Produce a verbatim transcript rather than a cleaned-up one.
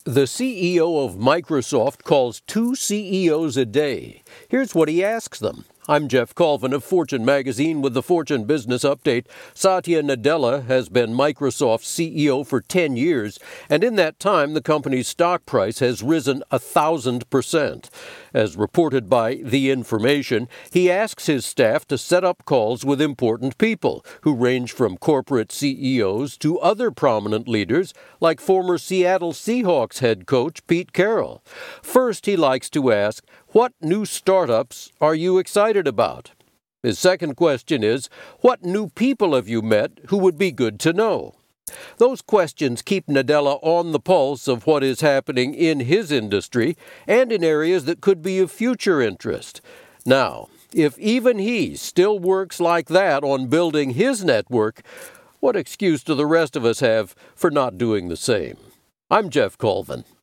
The C E O of Microsoft calls two C E Os a day. Here's what he asks them. I'm Jeff Colvin of Fortune Magazine with the Fortune Business Update. Satya Nadella has been Microsoft's C E O for ten years, and in that time the company's stock price has risen one thousand percent. As reported by The Information, he asks his staff to set up calls with important people who range from corporate C E Os to other prominent leaders like former Seattle Seahawks head coach Pete Carroll. First, he likes to ask, what new startups are you excited about? His second question is, what new people have you met who would be good to know? Those questions keep Nadella on the pulse of what is happening in his industry and in areas that could be of future interest. Now, if even he still works like that on building his network, what excuse do the rest of us have for not doing the same? I'm Jeff Colvin.